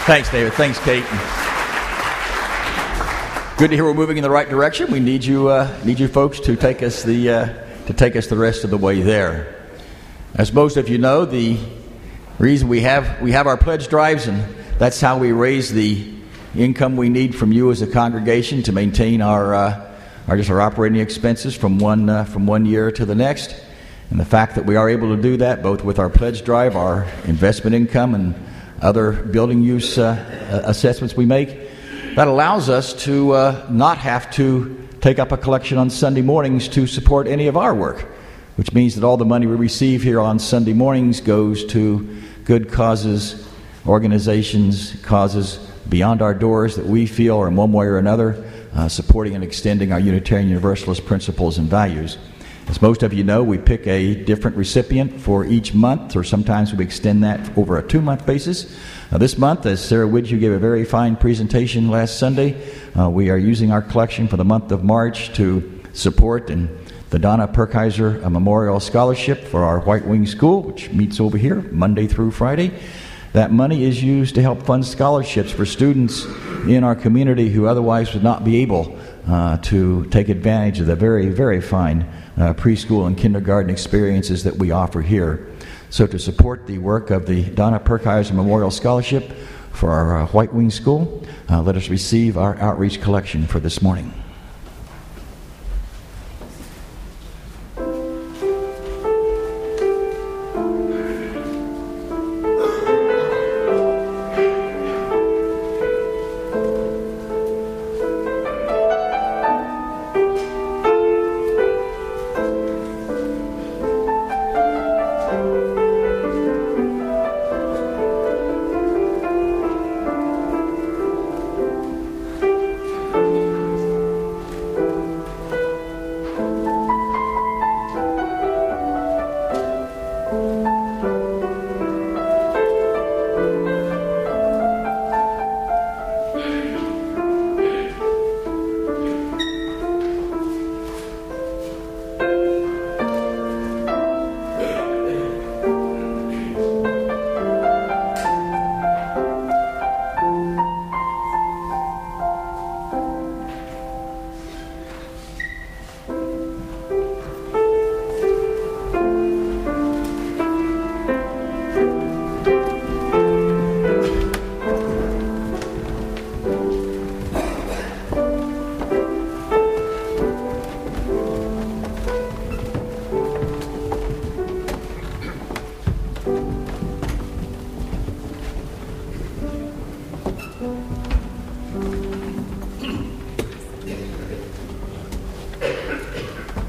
Thanks, David. Thanks, Kate. Good to hear we're moving in the right direction. We need you folks to take us the rest of the way there. As most of you know, the reason we have our pledge drives, and that's how we raise the income we need from you as a congregation to maintain our operating expenses from one year to the next. And the fact that we are able to do that both with our pledge drive, our investment income, and other building use assessments we make, that allows us to not have to take up a collection on Sunday mornings to support any of our work, which means that all the money we receive here on Sunday mornings goes to good causes, organizations, causes beyond our doors that we feel are in one way or another supporting and extending our Unitarian Universalist principles and values. As most of you know, we pick a different recipient for each month, or sometimes we extend that over a 2-month basis. This month, as Sarah Widgew gave a very fine presentation last Sunday, we are using our collection for the month of March to support the Donna Perkheiser Memorial Scholarship for our White Wing School, which meets over here Monday through Friday. That money is used to help fund scholarships for students in our community who otherwise would not be able to take advantage of the very, very fine preschool and kindergarten experiences that we offer here. So to support the work of the Donna Perkheiser Memorial Scholarship for our White Wing School, let us receive our outreach collection for this morning.